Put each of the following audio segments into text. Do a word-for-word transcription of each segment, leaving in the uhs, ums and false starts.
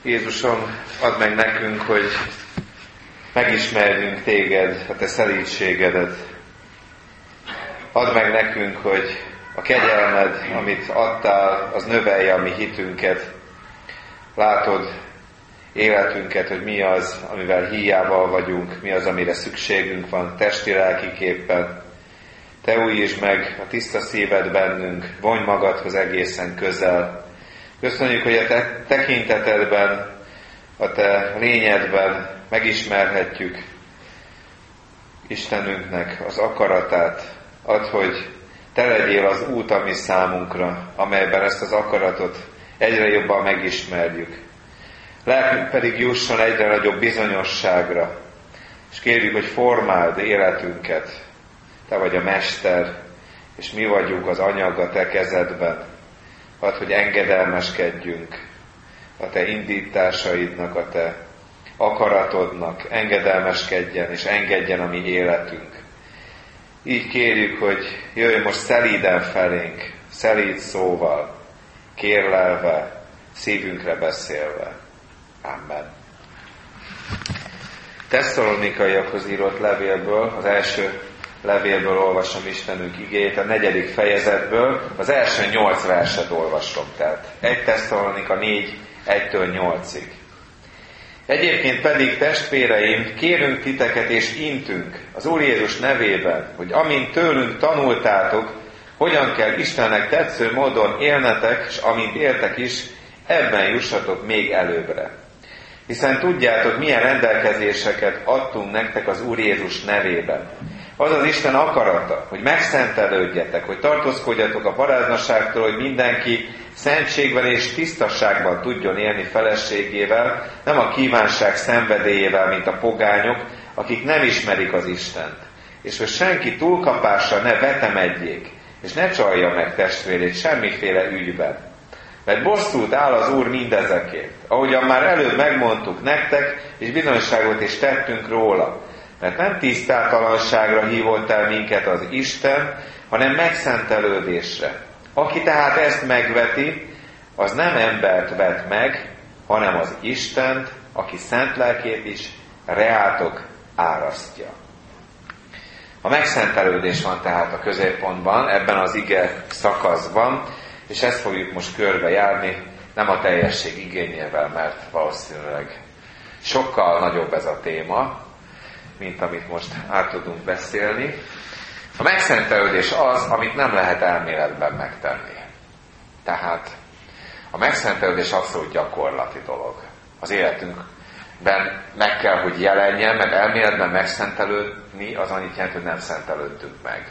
Jézusom, add meg nekünk, hogy megismerjünk Téged, a Te szelídségedet. Add meg nekünk, hogy a kegyelmed, amit adtál, az növelje a mi hitünket. Látod életünket, hogy mi az, amivel híjával vagyunk, mi az, amire szükségünk van testi-lelkiképpen. Te újítsd meg a tiszta szíved bennünk, vonj magadhoz egészen közel. Köszönjük, hogy a Te tekintetedben, a Te lényedben megismerhetjük Istenünknek az akaratát. Add, hogy Te legyél az út a mi számunkra, amelyben ezt az akaratot egyre jobban megismerjük. Lelkünk pedig jusson egyre nagyobb bizonyosságra, és kérjük, hogy formáld életünket. Te vagy a Mester, és mi vagyunk az anyag a Te kezedben. Add, hogy engedelmeskedjünk a Te indításaidnak, a Te akaratodnak, engedelmeskedjen és engedjen a mi életünk. Így kérjük, hogy jöjjön most szelíden felénk, szelíd szóval, kérlelve, szívünkre beszélve. Amen. Tesszalonikaiakhoz írott levélből, az első levélből olvasom Istenünk igéjét, a negyedik fejezetből, az első nyolc verset olvasom, tehát egy Tesszalonika négy, egytől nyolcig. Egyébként pedig, testvéreim, kérünk titeket és intünk az Úr Jézus nevében, hogy amint tőlünk tanultátok, hogyan kell Istennek tetsző módon élnetek, és amint éltek is, ebben jussatok még előbbre. Hiszen tudjátok, milyen rendelkezéseket adtunk nektek az Úr Jézus nevében. Az az Isten akarata, hogy megszentelődjetek, hogy tartózkodjatok a paráznaságtól, hogy mindenki szentségben és tisztaságban tudjon élni feleségével, nem a kívánság szenvedélyével, mint a pogányok, akik nem ismerik az Istent. És hogy senki túlkapásra ne vetemedjék, és ne csalja meg testvérét semmiféle ügyben. Mert bosszút áll az Úr mindezekért, ahogyan már előbb megmondtuk nektek, és bizonyságot is tettünk róla. Mert nem tisztátalanságra hívott el minket az Isten, hanem megszentelődésre. Aki tehát ezt megveti, az nem embert vet meg, hanem az Istent, aki szent lelkét is reátok árasztja. A megszentelődés van tehát a középpontban, ebben az ige szakaszban, és ezt fogjuk most körbejárni, nem a teljesség igényével, mert valószínűleg sokkal nagyobb ez a téma, mint amit most át tudunk beszélni. A megszentelődés az, amit nem lehet elméletben megtenni. Tehát a megszentelődés abszolút gyakorlati dolog. Az életünkben meg kell, hogy jelenjen, mert elméletben megszentelődni az annyit jelent, hogy nem szentelődtünk meg.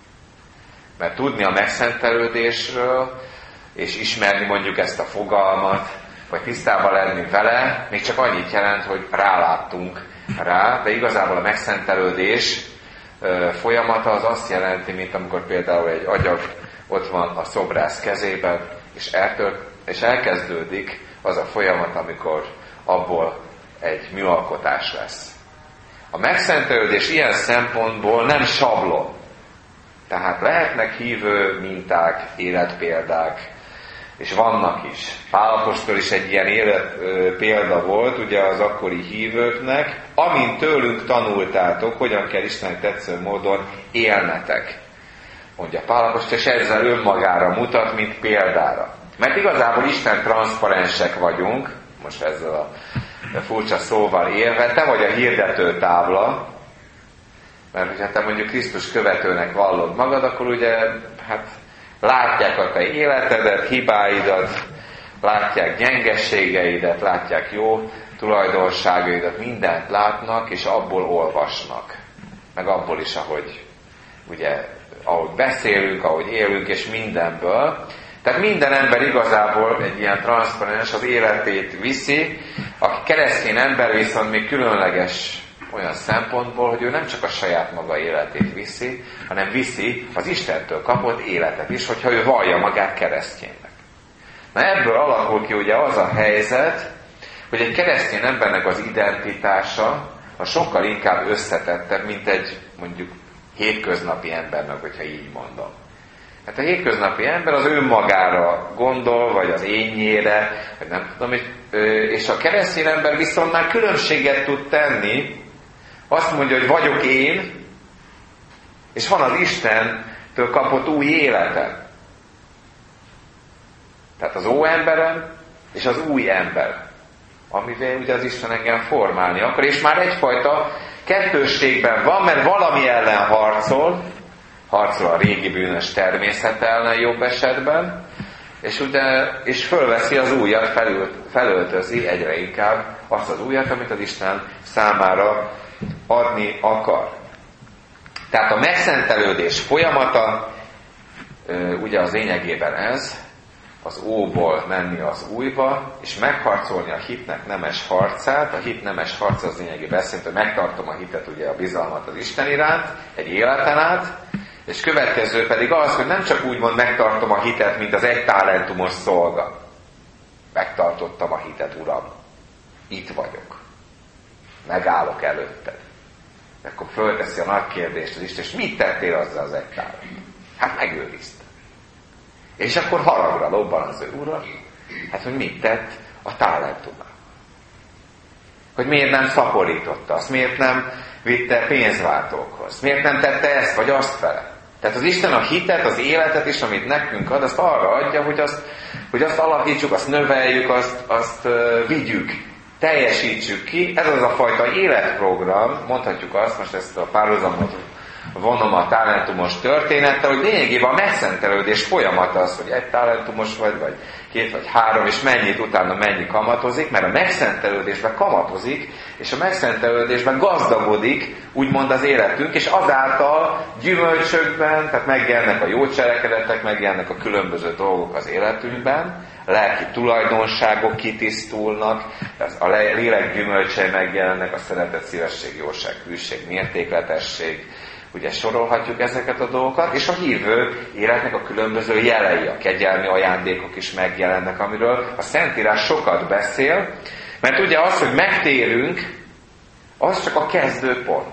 Mert tudni a megszentelődésről, és ismerni mondjuk ezt a fogalmat, vagy tisztában lenni vele, még csak annyit jelent, hogy ráláttunk rá, de igazából a megszentelődés folyamata az azt jelenti, mint amikor például egy agyag ott van a szobrász kezében, és, eltört, és elkezdődik az a folyamat, amikor abból egy műalkotás lesz. A megszentelődés ilyen szempontból nem sablon. Tehát lehetnek hívő minták, életpéldák, és vannak is. Pál apostol is egy ilyen életpélda volt, ugye az akkori hívőknek, amint tőlünk tanultátok, hogyan kell Istennek tetsző módon élnetek. Mondja Pál apostol, és ezzel önmagára mutat, mint példára. Mert igazából Isten transzparensek vagyunk, most ezzel a furcsa szóval élve, te vagy a hirdető tábla, mert hogyha te mondjuk Krisztus követőnek vallod magad, akkor ugye, hát látják a te életedet, hibáidat, látják gyengességeidet, látják jó tulajdonságaidat, mindent látnak, és abból olvasnak. Meg abból is, ahogy, ugye, ahogy beszélünk, ahogy élünk, és mindenből. Tehát minden ember igazából egy ilyen transzparens az életét viszi, aki keresztény ember viszont még különleges olyan szempontból, hogy ő nem csak a saját maga életét viszi, hanem viszi az Istentől kapott életet is, hogyha ő vallja magát kereszténynek. Na ebből alakul ki ugye az a helyzet, hogy egy keresztény embernek az identitása a sokkal inkább összetettebb, mint egy mondjuk hétköznapi embernek, hogyha így mondom. Hát a hétköznapi ember az önmagára gondol, vagy az énjére, vagy nem tudom, és a keresztény ember viszont már különbséget tud tenni, azt mondja, hogy vagyok én, és van az Istentől kapott új életem. Tehát az óemberem, és az új ember, amivel ugye az Isten engem formálni akar, és már egyfajta kettősségben van, mert valami ellen harcol, harcol a régi bűnös természet ellen jobb esetben, és, ugye, és fölveszi az újat, felölt, felöltözi egyre inkább azt az újat, amit az Isten számára adni akar. Tehát a megszentelődés folyamata, ugye az lényegében ez, az óból menni az újba, és megharcolni a hitnek nemes harcát. A hit nemes harca az lényegében azt jelenti, hogy megtartom a hitet, ugye a bizalmat az Isten iránt, egy életen át, és következő pedig az, hogy nem csak úgymond megtartom a hitet, mint az egy talentumos szolga. Megtartottam a hitet, Uram. Itt vagyok. Megállok előtted. Akkor fölteszi a nagy kérdést az Isten, és mit tettél azzal az egy talentum? Hát megőriztem. És akkor haragra lobban az ő ura, hát hogy mit tett a talentumával. Hogy miért nem szaporította azt, miért nem vitte pénzváltókhoz, miért nem tette ezt vagy azt vele. Tehát az Isten a hitet, az életet is, amit nekünk ad, azt arra adja, hogy azt, hogy azt alakítsuk, azt növeljük, azt, azt uh, vigyük, teljesítsük ki. Ez az a fajta életprogram, mondhatjuk azt, most ezt a párhuzamot vonom a talentumos történettel, hogy lényegében a megszentelődés folyamata az, hogy egy talentumos vagy, vagy két vagy három, és mennyit utána mennyi kamatozik, mert a megszentelődésben kamatozik, és a megszentelődésben gazdagodik, úgymond az életünk, és azáltal gyümölcsökben, tehát megjelennek a jó cselekedetek, megjelennek a különböző dolgok az életünkben, a lelki tulajdonságok kitisztulnak, a lélek gyümölcsei megjelennek, a szeretet, szívesség, jóság, hűség, mértékletesség, ugye sorolhatjuk ezeket a dolgokat, és a hívő életnek a különböző jelei, a kegyelmi ajándékok is megjelennek, amiről a Szentírás sokat beszél, mert ugye az, hogy megtérünk, az csak a kezdőpont.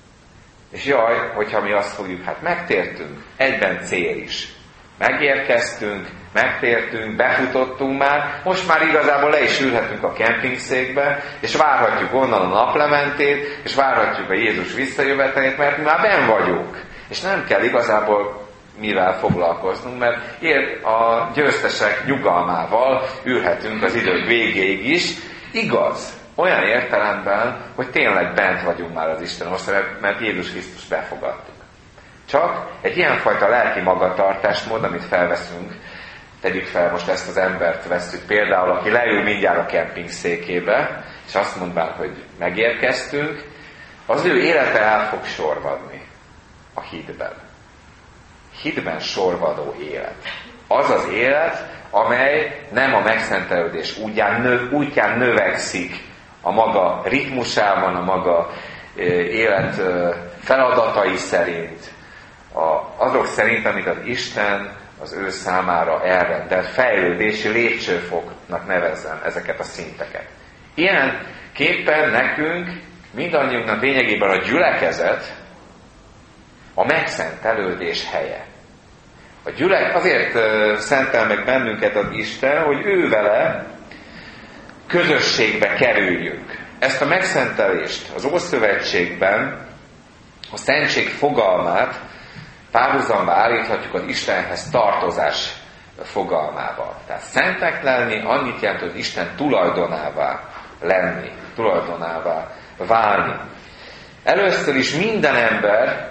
És jaj, hogyha mi azt fogjuk, hát megtértünk, egyben cél is. Megérkeztünk, megtértünk, befutottunk már, most már igazából le is ülhetünk a kempingszékbe, és várhatjuk onnan a naplementét, és várhatjuk a Jézus visszajövetelét, mert mi már benn vagyunk. És nem kell igazából mivel foglalkoznunk, mert ér a győztesek nyugalmával ülhetünk az idők végéig is. Igaz, olyan értelemben, hogy tényleg bent vagyunk már az Isten országban, mert Jézus Krisztus befogadtuk. Csak egy ilyenfajta lelki magatartásmód, amit felveszünk, tegyük fel most ezt az embert vesszük például, aki leül mindjárt a kemping székébe, és azt mondván, hogy megérkeztünk, az ő élete el fog sorvadni a hitben. Hitben sorvadó élet. Az az élet, amely nem a megszentelődés útján, nö, útján növekszik a maga ritmusában, a maga élet feladatai szerint, a, azok szerint, amit az Isten az ő számára elrendelt fejlődési lépcsőfoknak nevezzem ezeket a szinteket. Ilyenképpen nekünk, mindannyiunknak lényegében a gyülekezet a megszentelődés helye. A gyülek, azért uh, szentel meg bennünket az Isten, hogy ő vele közösségbe kerüljünk. Ezt a megszentelést az Ószövetségben a szentség fogalmát párhuzamba állíthatjuk az Istenhez tartozás fogalmával. Tehát szentnek lenni annyit jelent, hogy Isten tulajdonává lenni, tulajdonává válni. Először is minden ember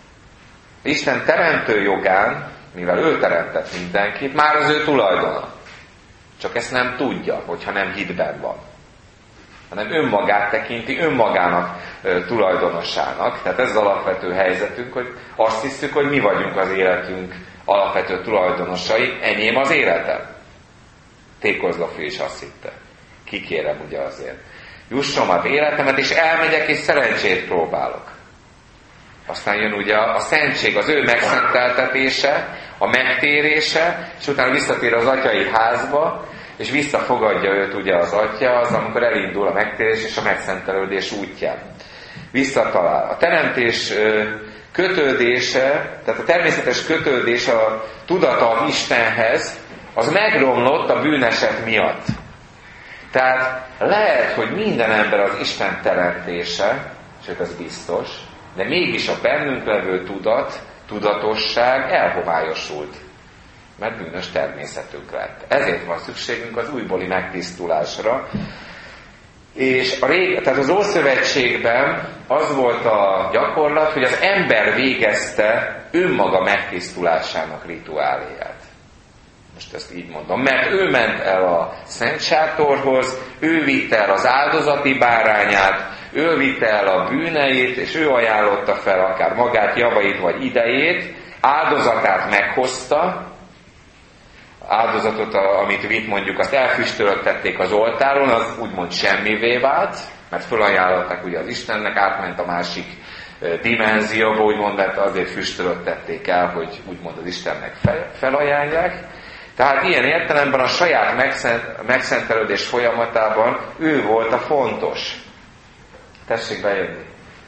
Isten teremtő jogán, mivel ő teremtett mindenkit, már az ő tulajdona. Csak ezt nem tudja, hogyha nem hitben van. Hanem önmagát tekinti önmagának e, tulajdonosának. Tehát ez az alapvető helyzetünk, hogy azt hiszük, hogy mi vagyunk az életünk alapvető tulajdonosai, enyém az életem. Tékozlofő is azt hitte. Kikérem ugye azért. Jussom az életemet, és elmegyek, és szerencsét próbálok. Aztán jön ugye a szentség, az ő megszenteltetése, a megtérése, és utána visszatér az atyai házba, és visszafogadja őt ugye az atya, az, amikor elindul a megtérés és a megszentelődés útján. Visszatalál. A teremtés kötődése, tehát a természetes kötődés a tudata Istenhez, az megromlott a bűneset miatt. Tehát lehet, hogy minden ember az Isten teremtése, sőt ez biztos, de mégis a bennünk levő tudat, tudatosság elhomályosult, mert bűnös természetünk lett. Ezért van szükségünk az újbóli megtisztulásra. És a rég, tehát az Ószövetségben az volt a gyakorlat, hogy az ember végezte önmaga megtisztulásának rituáléját. Most ezt így mondom, mert ő ment el a Szent Sátorhoz, ő vitte el az áldozati bárányát, ő vitte el a bűneit, és ő ajánlotta fel akár magát, javait vagy idejét, áldozatát meghozta, áldozatot, amit vitt mondjuk, azt elfüstölöttették az oltáron, az úgymond semmivé vált, mert felajánlották ugye az Istennek, átment a másik dimenzióba, úgymond, mert azért füstölöttették el, hogy úgymond az Istennek felajánlják. Tehát ilyen értelemben a saját megszent, megszentelődés folyamatában ő volt a fontos. Tessék bejönni.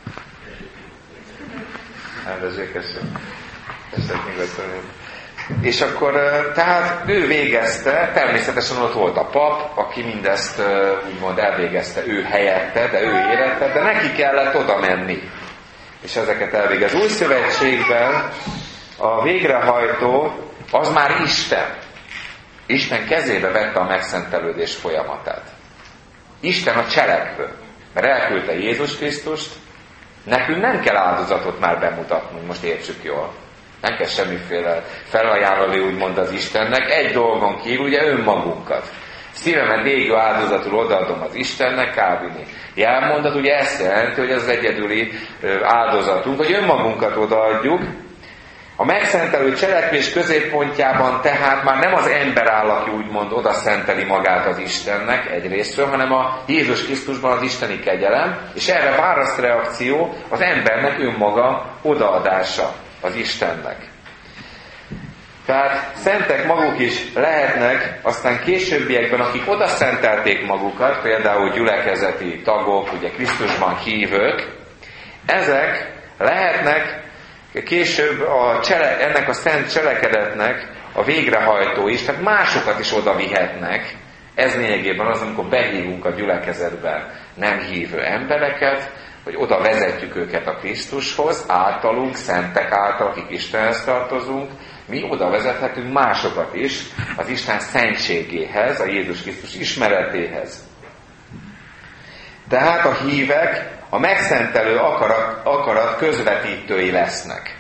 Elvezsék, köszönöm. És akkor, tehát ő végezte, természetesen ott volt a pap, aki mindezt úgymond elvégezte ő helyette, de ő érette, de neki kellett oda menni. És ezeket elvégez. Új szövetségben a végrehajtó az már Isten. Isten kezébe vette a megszentelődés folyamatát. Isten a cselekvő, mert elküldte Jézus Krisztust, nekünk nem kell áldozatot már bemutatnunk, most értsük jól. Nem kell semmiféle felajánlani, úgymond az Istennek, egy dolgon kívül, ugye önmagunkat. Szívemen égő áldozatul odaadom az Istennek, Kálvini jelmondat, ugye ezt jelenti, hogy ez az egyedüli áldozatunk, hogy önmagunkat odaadjuk. A megszentelő cselekvés középpontjában tehát már nem az ember áll, aki úgymond oda szenteli magát az Istennek egyrésztről, hanem a Jézus Krisztusban az isteni kegyelem, és erre válaszreakció az embernek önmaga odaadása az Istennek. Tehát szentek maguk is lehetnek, aztán későbbiekben, akik oda szentelték magukat, például gyülekezeti tagok, ugye Krisztusban hívők, ezek lehetnek később a csele, ennek a szent cselekedetnek a végrehajtó is, tehát másokat is oda vihetnek. Ez lényegében az, amikor behívunk a gyülekezetbe nem hívő embereket, hogy oda vezetjük őket a Krisztushoz, általunk, szentek által, akik Istenhez tartozunk, mi oda vezethetünk másokat is az Isten szentségéhez, a Jézus Krisztus ismeretéhez. Tehát a hívek a megszentelő akarat, akarat közvetítői lesznek.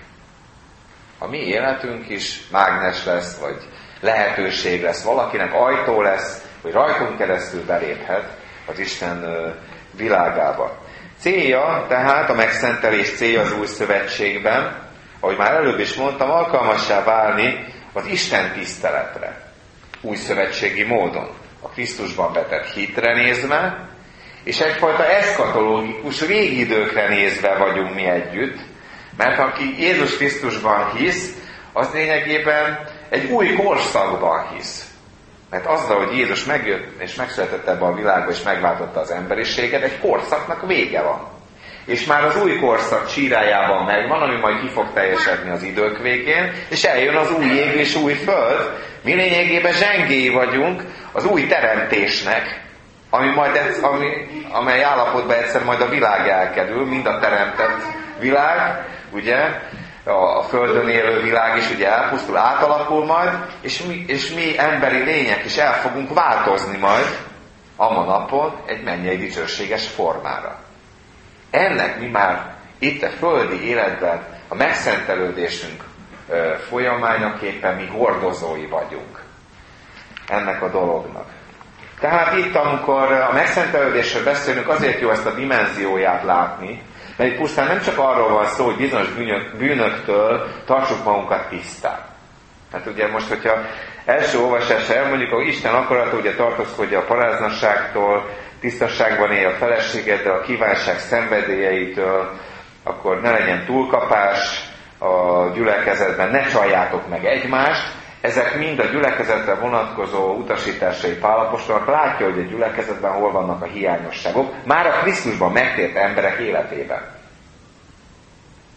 A mi életünk is mágnes lesz, vagy lehetőség lesz, valakinek ajtó lesz, hogy rajtunk keresztül beléphet az Isten világába. Célja, tehát a megszentelés célja az új szövetségben, ahogy már előbb is mondtam, alkalmassá válni az Isten tiszteletre. Új szövetségi módon. A Krisztusban vetett hitre nézve, és egyfajta eszkatológikus régi időkre nézve vagyunk mi együtt, mert aki Jézus Krisztusban hisz, az lényegében egy új korszakban hisz. Mert azzal, hogy Jézus megjött és megszületett ebbe a világba és megváltotta az emberiséget, egy korszaknak vége van. És már az új korszak csírájában megvan, ami majd ki fog teljesedni az idők végén, és eljön az új ég és új föld. Mi lényegében zsengéi vagyunk az új teremtésnek, ami majd, ami, amely állapotban egyszer majd a világ elkerül, mind a teremtett világ, ugye, a földön élő világ is ugye elpusztul, átalakul majd, és mi, és mi emberi lények is el fogunk változni majd a napon egy mennyei dicsőséges formára. Ennek mi már itt a földi életben a megszentelődésünk folyamányaképpen mi hordozói vagyunk ennek a dolognak. Tehát itt, amikor a megszentelődésről beszélünk, azért jó ezt a dimenzióját látni, mert itt pusztán nem csak arról van szó, hogy bizonyos bűnök, bűnöktől tartsuk magunkat tisztán. Hát ugye most, hogyha első olvasásra elmondjuk, hogy Isten akarata ugye tartózkodja a paráznasságtól, tisztasságban élj a feleségeddel, a kívánság szenvedélyeitől, akkor ne legyen túlkapás a gyülekezetben, ne csaljátok meg egymást. Ezek mind a gyülekezetre vonatkozó utasításai Pál apostolnak, látja, hogy a gyülekezetben hol vannak a hiányosságok, már a Krisztusban megtért emberek életében.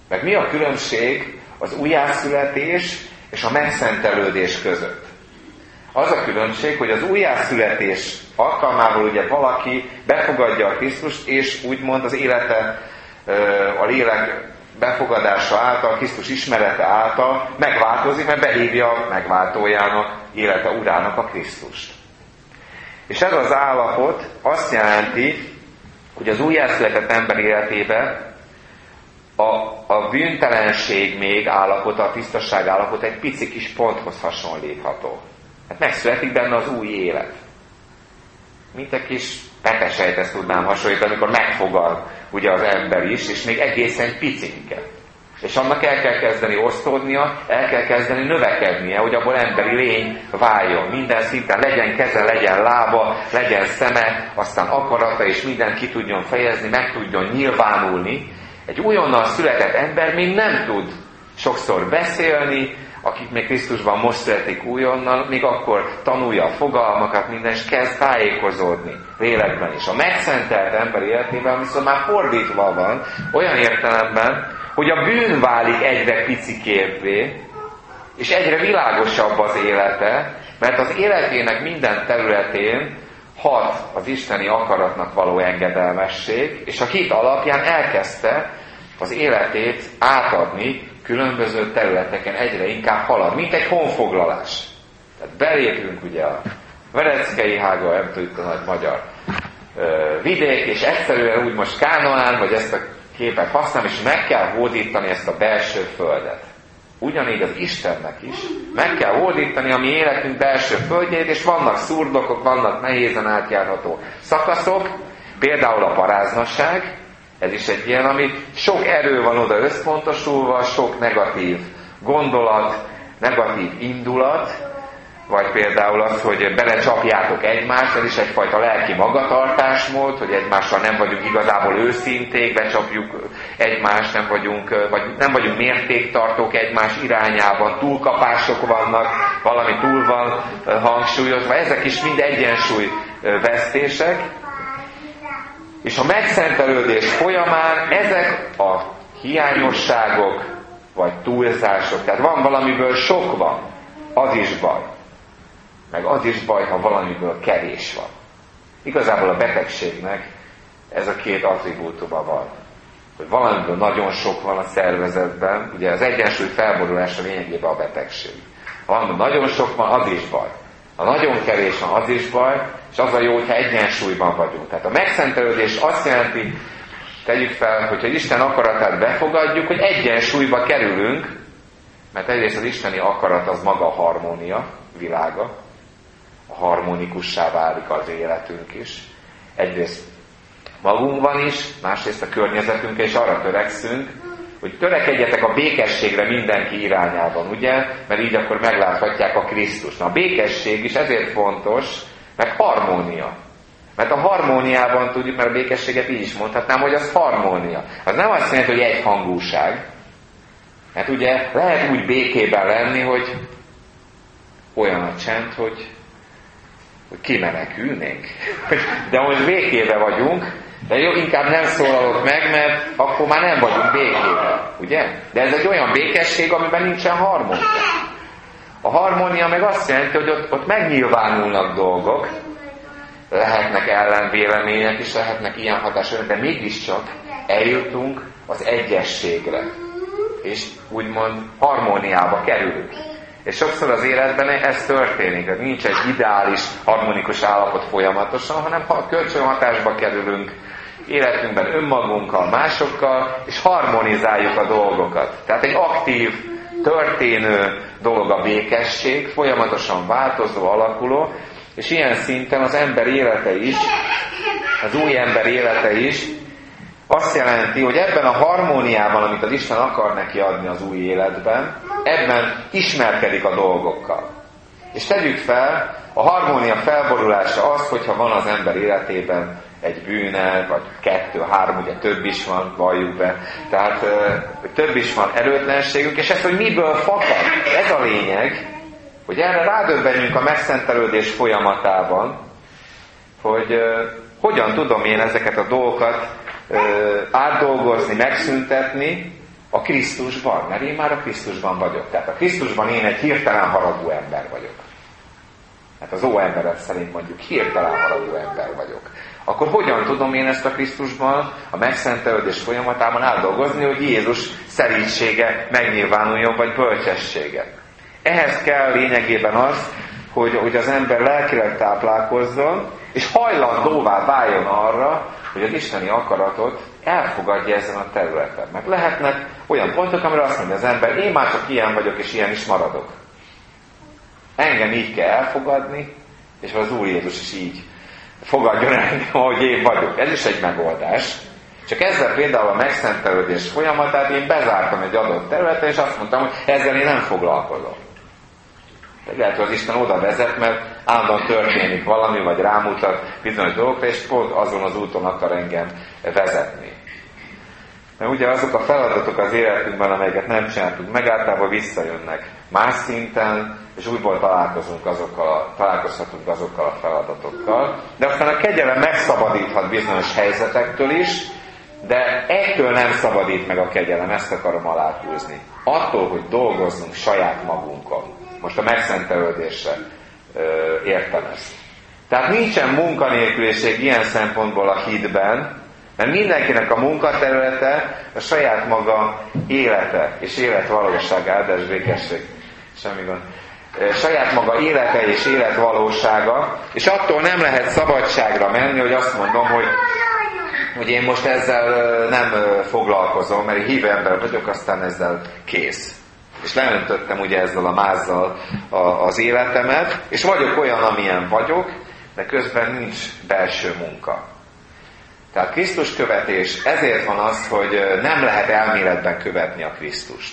Meg mi a különbség az újjászületés és a megszentelődés között? Az a különbség, hogy az újjászületés alkalmával ugye valaki befogadja a Krisztust, és úgymond az élete, a lélek befogadása által, Krisztus ismerete által megváltozik, mert behívja megváltójának, élete urának a Krisztust. És ez az állapot azt jelenti, hogy az újjászületett ember életében a, a bűntelenség még állapota, a tisztaság állapota egy pici kis ponthoz hasonlítható. Hát megszületik benne az új élet. Mint egy kis petesejthez tudnám hasonlítani, amikor megfogad ugye az ember is, és még egészen picinket. És annak el kell kezdeni osztódnia, el kell kezdeni növekednie, hogy abból emberi lény váljon. Minden szinten legyen keze, legyen lába, legyen szeme, aztán akarata, és mindent ki tudjon fejezni, meg tudjon nyilvánulni. Egy újonnan született ember még nem tud sokszor beszélni, akik még Krisztusban most születik újonnan, még akkor tanulja a fogalmakat, minden, és kezd tájékozódni lélekben is. A megszentelt ember életében viszont már fordítva van, olyan értelemben, hogy a bűn válik egyre picikébbé, és egyre világosabb az élete, mert az életének minden területén hat az isteni akaratnak való engedelmesség, és a hit alapján elkezdte az életét átadni különböző területeken, egyre inkább halad, mint egy honfoglalás. Tehát belépünk ugye a Vereckei Hága, nem tudjuk a nagy magyar ö, vidék, és egyszerűen úgy most Kánoán, vagy ezt a képet használom, és meg kell hódítani ezt a belső földet. Ugyanígy az Istennek is meg kell hódítani a mi életünk belső földjét, és vannak szurdokok, vannak nehézen átjárható szakaszok, például a paráznaság, ez is egy ilyen, ami sok erő van oda összpontosulva, sok negatív gondolat, negatív indulat, vagy például az, hogy belecsapjátok egymást, ez is egyfajta lelki magatartásmód, hogy egymással nem vagyunk igazából őszinték, becsapjuk egymást, nem vagyunk, vagy nem vagyunk mértéktartók egymás irányában, túlkapások vannak, valami túl van hangsúlyozva, ezek is mind egyensúly vesztések. És a megszentelődés folyamán ezek a hiányosságok, vagy túlzások, tehát van valamiből sok van, az is baj. Meg az is baj, ha valamiből kevés van. Igazából a betegségnek ez a két attribútuma van. Hogy valamiből nagyon sok van a szervezetben, ugye az egyensúly felborulása lényegében a betegség. Ha valamiből nagyon sok van, az is baj. Ha nagyon kevés van, az is baj, és az a jó, hogyha egyensúlyban vagyunk. Tehát a megszentelődés azt jelenti, tegyük fel, hogyha Isten akaratát befogadjuk, hogy egyensúlyba kerülünk, mert egyrészt az isteni akarat az maga a harmónia világa, a harmonikussá válik az életünk is. Egyrészt magunkban is, másrészt a környezetünkkel is arra törekszünk, hogy törekedjetek a békességre mindenki irányában, ugye? Mert így akkor megláthatják a Krisztust. Na, a békesség is ezért fontos, mert harmónia. Mert a harmóniában tudjuk, mert a békességet így is mondhatnám, hogy az harmónia. Az nem azt jelenti, hogy egyhangúság. Mert ugye lehet úgy békében lenni, hogy olyan a csend, hogy, hogy kimenekülnénk. De most békében vagyunk, de jó, inkább nem szólalok meg, mert akkor már nem vagyunk békében, ugye? De ez egy olyan békesség, amiben nincsen harmónia. A harmónia meg azt jelenti, hogy ott, ott megnyilvánulnak dolgok, lehetnek ellenvélemények is, lehetnek ilyen hatások, de mégiscsak eljutunk az egyességre. És úgymond harmóniába kerülünk. És sokszor az életben ez történik, tehát nincs egy ideális, harmonikus állapot folyamatosan, hanem ha kölcsönhatásba kerülünk, életünkben önmagunkkal, másokkal, és harmonizáljuk a dolgokat. Tehát egy aktív, történő dolog a békesség, folyamatosan változó, alakuló, és ilyen szinten az ember élete is, az új ember élete is azt jelenti, hogy ebben a harmóniában, amit az Isten akar neki adni az új életben, ebben ismerkedik a dolgokkal. És tegyük fel, a harmónia felborulása az, hogyha van az ember életében egy bűne, vagy kettő, három, ugye több is van, valljuk be. Tehát több is van erőtlenségünk, és ez, hogy miből fakad, ez a lényeg, hogy erre rádöbbenjünk a megszentelődés folyamatában, hogy uh, hogyan tudom én ezeket a dolgokat uh, átdolgozni, megszüntetni, A Krisztusban, mert én már a Krisztusban vagyok. Tehát a Krisztusban én egy hirtelen haragú ember vagyok. Hát az óemberet szerint mondjuk hirtelen haragú ember vagyok. Akkor hogyan tudom én ezt a Krisztusban, a megszentelődés folyamatában átdolgozni, hogy Jézus szerítsége megnyilvánuljon, vagy bölcsessége? Ehhez kell lényegében az, hogy, hogy az ember lelkileg táplálkozzon, és hajlandóvá váljon arra, hogy az isteni akaratot elfogadja ezen a területen. Meg lehetnek olyan pontok, amire azt mondja az ember, én már csak ilyen vagyok, és ilyen is maradok. Engem így kell elfogadni, és az Úr Jézus is így fogadjon engem, ahogy én vagyok. Ez is egy megoldás. Csak ezzel például a megszentelődés folyamatát én bezártam egy adott területen, és azt mondtam, hogy ezzel én nem foglalkozom. De lehet, hogy az Isten oda vezet, mert állandóan történik valami, vagy rámutat bizonyos dolgokra, és pont azon az úton akar engem vezetni. Mert ugye azok a feladatok az életünkben, amelyeket nem csináltunk, meg általában visszajönnek más szinten, és újból találkozunk azokkal, találkozhatunk azokkal a feladatokkal. De aztán a kegyelem megszabadíthat bizonyos helyzetektől is, de ettől nem szabadít meg a kegyelem, ezt akarom aláhúzni. Attól, hogy dolgozzunk saját magunkon. Most a megszentelődésre ö, értem ezt. Tehát nincsen munkanélküliség ilyen szempontból a hitben, mert mindenkinek a munkaterülete a saját maga élete és életvalóság, áldás békesség, semmi gond. Saját maga élete és életvalósága, és attól nem lehet szabadságra menni, hogy azt mondom, hogy, hogy én most ezzel nem foglalkozom, mert hívő ember vagyok, aztán ezzel kész. És leöntöttem ugye ezzel a mázzal az életemet, és vagyok olyan, amilyen vagyok, de közben nincs belső munka. Tehát Krisztus követés, ezért van az, hogy nem lehet elméletben követni a Krisztust.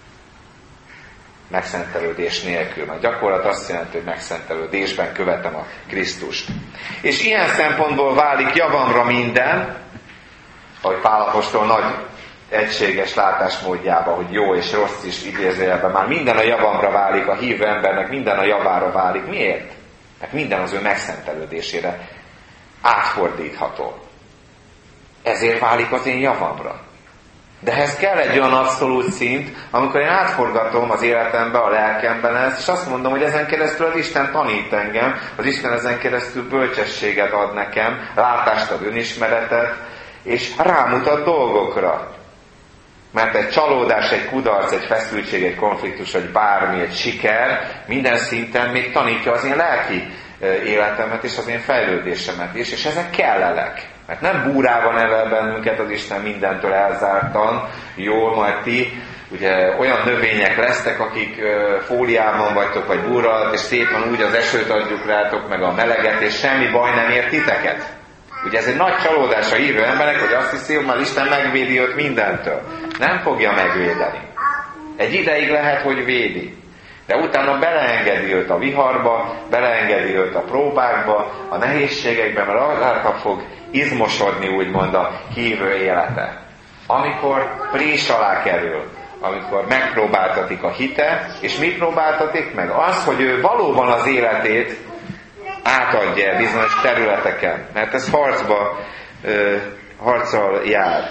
Megszentelődés nélkül. A gyakorlat azt jelenti, hogy megszentelődésben követem a Krisztust. És ilyen szempontból válik javamra minden, ahogy Pál apostol nagy egységes látásmódjában, hogy jó és rossz is idézőjelben, már minden a javamra válik, a hívő embernek minden a javára válik. Miért? Mert minden az ő megszentelődésére átfordítható. Ezért válik az én javamra. De ehhez kell egy olyan abszolút szint, amikor én átforgatom az életembe, a lelkemben ezt, és azt mondom, hogy ezen keresztül az Isten tanít engem, az Isten ezen keresztül bölcsességet ad nekem, látást ad, önismeretet, és rámutat dolgokra. Mert egy csalódás, egy kudarc, egy feszültség, egy konfliktus, vagy bármi, egy siker, minden szinten még tanítja az én lelki életemet és az én fejlődésemet is, és ezek kellelek. Mert nem búrában nevel bennünket az Isten mindentől elzártan, jól, majd ti ugye olyan növények lesztek, akik fóliában vagytok, vagy búra alatt, és szépen úgy az esőt adjuk rátok, meg a meleget, és semmi baj nem ért titeket. Ugye ez egy nagy csalódás a hívő emberek, hogy azt hiszi, hogy már Isten megvédi őt mindentől. Nem fogja megvédeni. Egy ideig lehet, hogy védi. De utána beleengedi őt a viharba, beleengedi őt a próbákba, a nehézségekbe, mert azáltal fog izmosodni, úgymond a hívő élete. Amikor prés alá kerül, amikor megpróbáltatik a hite, és mit próbáltatik meg? Az, hogy ő valóban az életét átadja bizonyos területeken, mert ez harcba, ö, harccal jár.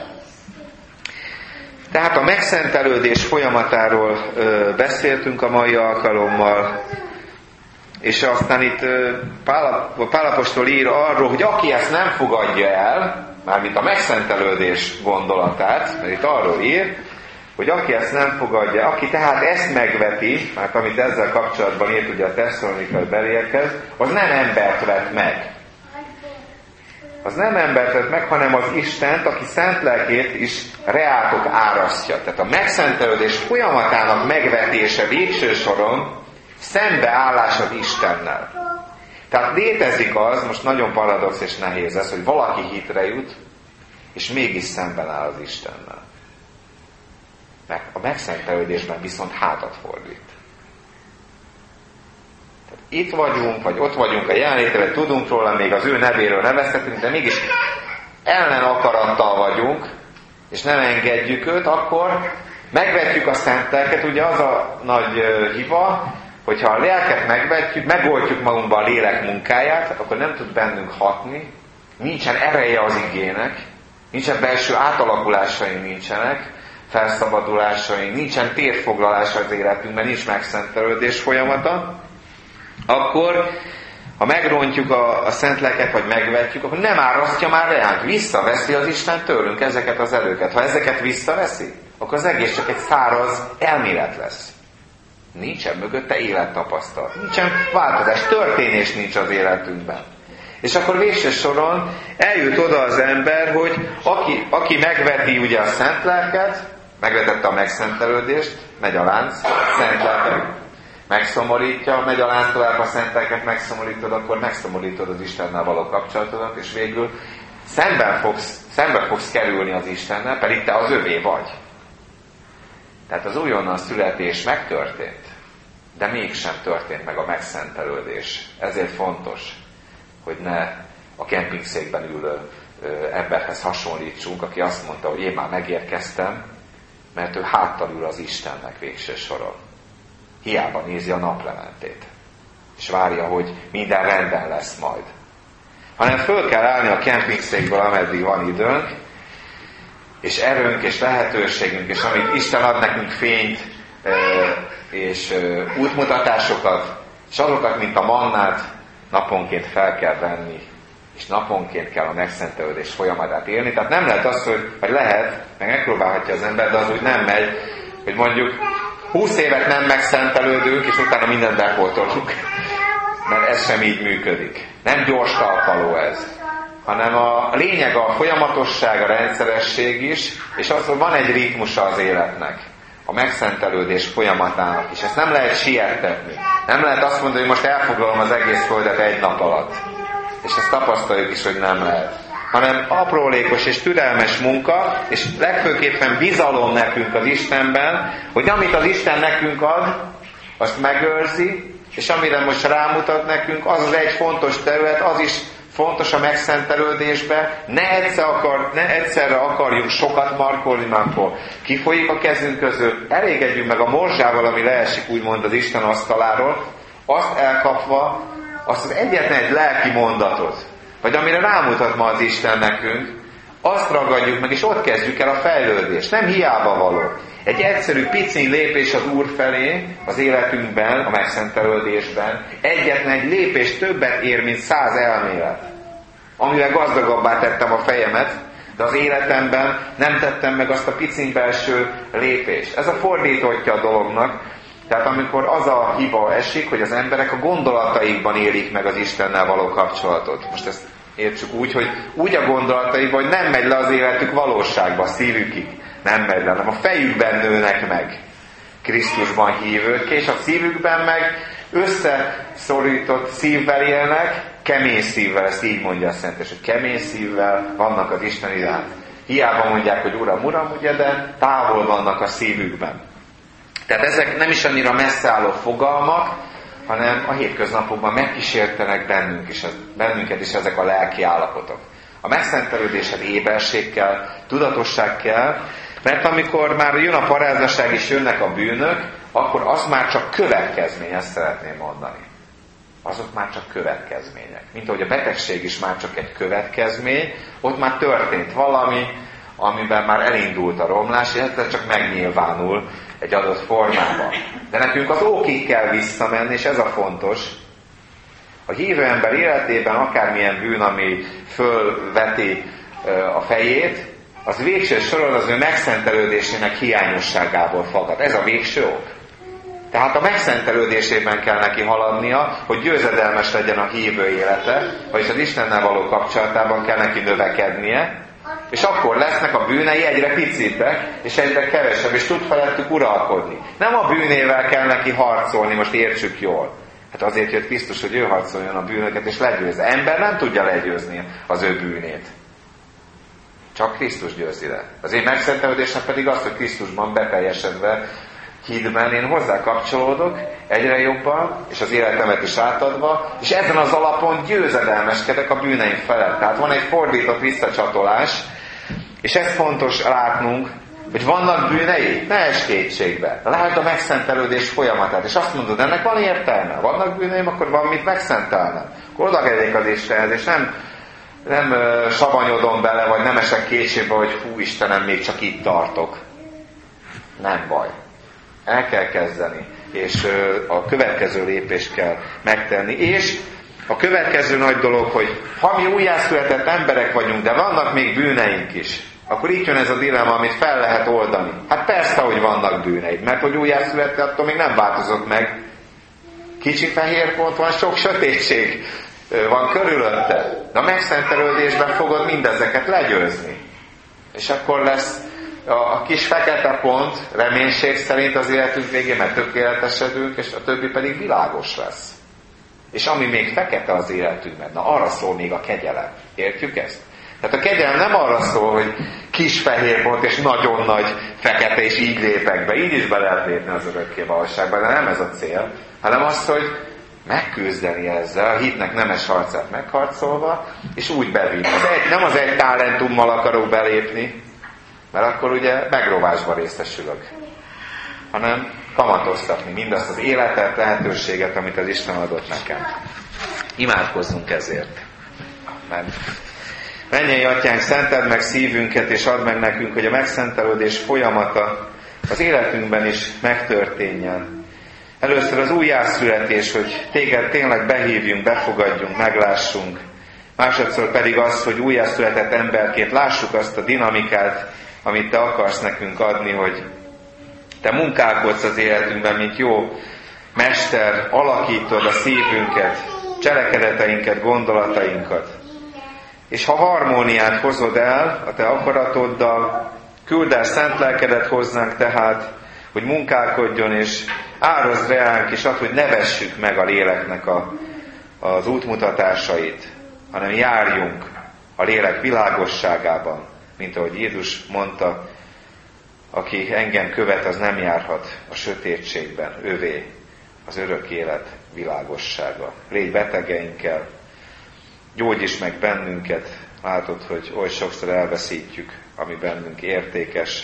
Tehát a megszentelődés folyamatáról ö, beszéltünk a mai alkalommal, és aztán itt ö, Pál, Pál apostol ír arról, hogy aki ezt nem fogadja el, mármint a megszentelődés gondolatát, mert itt arról ír, hogy aki ezt nem fogadja, aki tehát ezt megveti, mert amit ezzel kapcsolatban írt ugye a tesszalonikai beliekhez, az nem embert vet meg. Az nem embert vet meg, hanem az Istent, aki szent lelkét is reátok árasztja. Tehát a megszentelődés folyamatának megvetése végső soron szembeállás az Istennel. Tehát létezik az, most nagyon paradox és nehéz ez, hogy valaki hitre jut, és mégis szemben áll az Istennel. Mert a megszentelődésben viszont hátat fordít. Tehát itt vagyunk, vagy ott vagyunk a jelenlétében, tudunk róla, még az ő nevéről nevezhetünk, de mégis ellen akarattal vagyunk, és nem engedjük őt, akkor megvetjük a szent lelket. Ugye az a nagy uh, hiba, hogyha a lelket megvetjük, megoldjuk magunkba a lélek munkáját, akkor nem tud bennünk hatni, nincsen ereje az igének, nincsen belső átalakulásaink nincsenek, felszabadulásaink, nincsen térfoglalás az életünkben, nincs megszentelődés folyamata, akkor, ha megrontjuk a, a szent lelket, vagy megvetjük, akkor nem árasztja már reánk. Visszaveszi az Isten tőlünk ezeket az erőket. Ha ezeket visszaveszi, akkor az egész csak egy száraz elmélet lesz. Nincsen mögötte élettapasztalat. Nincsen változás, történés nincs az életünkben. És akkor végső soron eljut oda az ember, hogy aki, aki megveti ugye a szent lelket, megvetette a megszentelődést, megy a lánc, szent lelket megszomorítja, megy a lánc tovább, a szent lelket megszomorítod, akkor megszomorítod az Istennel való kapcsolatodat, és végül szemben fogsz, szembe fogsz kerülni az Istennel, pedig te az övé vagy. Tehát az újonnan születés megtörtént, de mégsem történt meg a megszentelődés. Ezért fontos, hogy ne a kempingszékben ülő emberhez hasonlítsunk, aki azt mondta, hogy én már megérkeztem, mert ő háttal ül az Istennek végső soron. Hiába nézi a naplementét, és várja, hogy minden rendben lesz majd. Hanem föl kell állni a kempingszékből, ameddig van időnk, és erőnk, és lehetőségünk, és amit Isten ad nekünk fényt, és útmutatásokat, és azokat, mint a mannát, naponként fel kell venni, és naponként kell a megszentelődés folyamatát élni. Tehát nem lehet az, hogy, vagy lehet, meg megpróbálhatja az ember, de az úgy nem megy, hogy mondjuk húsz évet nem megszentelődünk, és utána mindent bepótolunk. Mert ez sem így működik. Nem gyors talpaló ez, hanem a lényeg a folyamatosság, a rendszeresség is, és az, hogy van egy ritmusa az életnek, a megszentelődés folyamatának is. Ezt nem lehet siettetni. Nem lehet azt mondani, hogy most elfoglalom az egész földet egy nap alatt. És ezt tapasztaljuk is, hogy nem lehet. Hanem aprólékos és türelmes munka, és legfőképpen bizalom nekünk az Istenben, hogy amit az Isten nekünk ad, azt megőrzi, és amire most rámutat nekünk, az az egy fontos terület, az is fontos a megszentelődésbe, ne, egyszer akar, ne egyszerre akarjuk sokat markolni, mert akkor kifolyik a kezünk közül, elégedjünk meg a morzsával, ami leesik úgymond az Isten asztaláról, azt elkapva, azt az egyetlen egy lelki mondatot, vagy amire rámutat ma az Isten nekünk, azt ragadjuk meg, és ott kezdjük el a fejlődést. Nem hiába való. Egy egyszerű piciny lépés az Úr felé az életünkben, a megszentelődésben, egyetlen egy lépés többet ér, mint száz elmélet. Amivel gazdagabbá tettem a fejemet, de az életemben nem tettem meg azt a piciny belső lépést. Ez a fordítottja a dolognak. Tehát amikor az a hiba esik, hogy az emberek a gondolataikban élik meg az Istennel való kapcsolatot. Most ezt értsük úgy, hogy úgy a gondolataikban, hogy nem megy le az életük valóságba, a szívükig. Nem megy le, hanem a fejükben nőnek meg Krisztusban hívők, és a szívükben meg összeszorított szívvel élnek, kemény szívvel, ezt így mondja a Szentes, hogy kemény szívvel vannak az Isten iránt. Hiába mondják, hogy Uram, Uram, ugye, de távol vannak a szívükben. Tehát ezek nem is annyira messze álló fogalmak, hanem a hétköznapokban megkísértenek bennünk is, bennünket is ezek a lelki állapotok. A megszentelődésed éberség kell, tudatosság kell, mert amikor már jön a paráznaság és jönnek a bűnök, akkor az már csak következmény, ezt szeretném mondani. Azok már csak következmények. Mint ahogy a betegség is már csak egy következmény, ott már történt valami, amiben már elindult a romlás, és ez csak megnyilvánul egy adott formában. De nekünk az ókig kell visszamenni, és ez a fontos. A hívő ember életében akármilyen bűn, ami fölveti a fejét, az végső soron az ő megszentelődésének hiányosságából fakad. Ez a végső ok. Tehát a megszentelődésében kell neki haladnia, hogy győzedelmes legyen a hívő élete, vagyis az Istennel való kapcsolatában kell neki növekednie, és akkor lesznek a bűnei egyre picibbek, és egyre kevesebb, és tud felettük uralkodni. Nem a bűnével kell neki harcolni, most értsük jól. Hát azért jött Krisztus, hogy ő harcoljon a bűnöket, és legyőzze. Ember nem tudja legyőzni az ő bűnét. Csak Krisztus győzi le. Az én megszentelődésem pedig az, hogy Krisztusban beteljesedve, hitben én hozzá kapcsolódok egyre jobban, és az életemet is átadva, és ezen az alapon győzedelmeskedek a bűneim felett. Tehát van egy fordított visszacsatolás, és ez fontos látnunk, hogy vannak bűnei, ne esd kétségbe. Lásd a megszentelődés folyamatát, és azt mondod, ennek van értelme. Vannak bűneim, akkor van mit megszentelnem. Akkor odakerüljek az Istenhez, és nem, nem uh, savanyodom bele, vagy nem esek kétségbe, hogy hú, Istenem, még csak itt tartok. Nem baj. El kell kezdeni, és a következő lépést kell megtenni. És a következő nagy dolog, hogy ha mi újjászületett emberek vagyunk, de vannak még bűneink is, akkor itt jön ez a dilemma, amit fel lehet oldani. Hát persze, hogy vannak bűneid, mert hogy újjászületett, attól még nem változott meg. Kicsi fehér pont van, sok sötétség van körülötte. De a megszentelődésben fogod mindezeket legyőzni. És akkor lesz a kis fekete pont reménység szerint az életünk végén, mert tökéletesedünk, és a többi pedig világos lesz. És ami még fekete az életünkben, na arra szól még a kegyelem. Értjük ezt? Tehát a kegyelem nem arra szól, hogy kis fehér pont és nagyon nagy fekete, és így lépek be. Így is be lehet lépni az örökké valóságba, de nem ez a cél, hanem az, hogy megküzdeni ezzel, a hitnek nemes harcát megharcolva, és úgy bevinni. Az egy, nem az egy talentummal akarok belépni, mert akkor ugye megrovásba részesülök, hanem kamatoztatni mindazt az életet, lehetőséget, amit az Isten adott nekem. Imádkozzunk ezért. Amen. Mennyei Atyánk, szenteld meg szívünket, és add meg nekünk, hogy a megszentelődés folyamata az életünkben is megtörténjen. Először az újjászületés, hogy téged tényleg behívjunk, befogadjunk, meglássunk. Másodszor pedig az, hogy újjászületett emberként lássuk azt a dinamikát, amit te akarsz nekünk adni, hogy te munkálkodsz az életünkben, mint jó mester, alakítod a szívünket, cselekedeteinket, gondolatainkat. És ha harmóniát hozod el a te akaratoddal, küld el szent lelkedet hozzánk tehát, hogy munkálkodjon, és árazd reánk, és add, hogy ne vessük meg a léleknek a, az útmutatásait, hanem járjunk a lélek világosságában, mint ahogy Jézus mondta, aki engem követ, az nem járhat a sötétségben, övé az örök élet világossága. Légy betegeinkkel, gyógyíts meg bennünket, látod, hogy oly sokszor elveszítjük, ami bennünk értékes.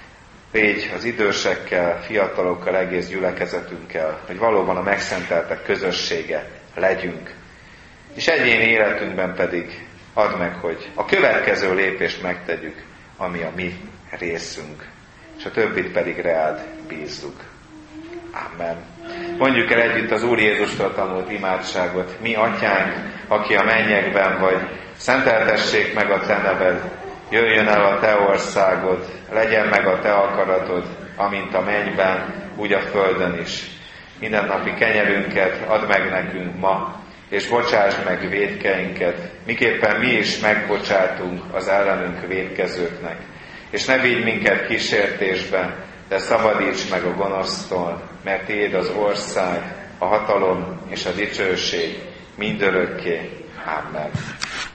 Légy az idősekkel, fiatalokkal, egész gyülekezetünkkel, hogy valóban a megszenteltek közössége legyünk. És egyéni életünkben pedig add meg, hogy a következő lépést megtegyük, ami a mi részünk, és a többit pedig reád bízzuk. Amen. Mondjuk el együtt az Úr Jézustól tanult imádságot. Mi, Atyánk, aki a mennyekben vagy, szenteltessék meg a te neved, jöjjön el a te országod, legyen meg a te akaratod, amint a mennyben, úgy a földön is. Mindennapi kenyerünket add meg nekünk ma, és bocsásd meg vétkeinket, miképpen mi is megbocsátunk az ellenünk vétkezőknek. És ne vigy minket kísértésbe, de szabadíts meg a gonosztól, mert tiéd az ország, a hatalom és a dicsőség mindörökké. Amen.